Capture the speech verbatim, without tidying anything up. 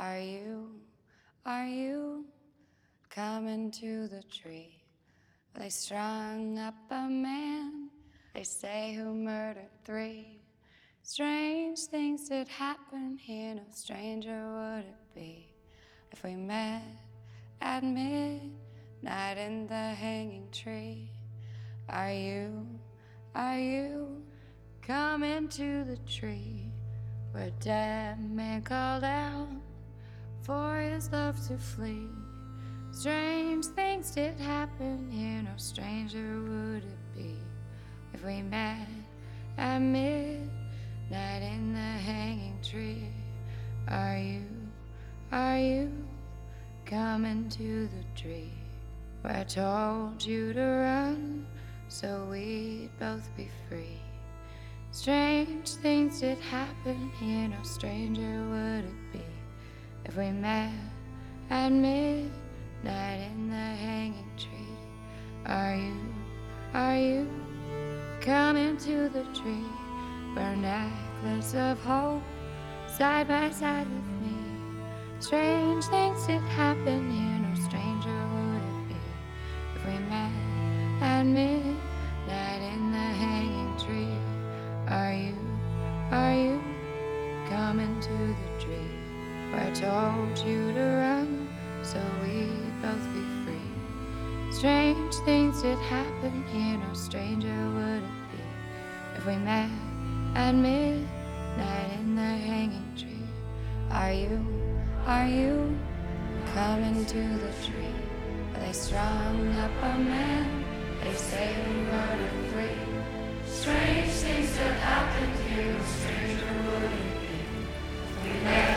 Are you, are you coming to the tree? They strung up a man, they say, who murdered three. Strange things did happen here, no stranger would it be if we met at midnight in the hanging tree. Are you, are you coming to the tree where a dead man called out for his love to flee? Strange things did happen here, no stranger would it be if we met at midnight in the hanging tree. Are you, are you coming to the tree where I told you to run so we'd both be free? Strange things did happen here, no stranger would it be if we met at midnight in the hanging tree. Are you, are you coming to the tree where a necklace of hope side by side with me? Strange things did happen here, no stranger would it be if we met at midnight in the hanging tree. Are you, are you coming to the tree where I told you to run so we'd both be free? Strange things did happen here, no stranger would it be if we met at midnight in the hanging tree. Are you, are you coming to the tree where they strung up a man, they say we murdered three? Strange things that happened here, no stranger would it be if we met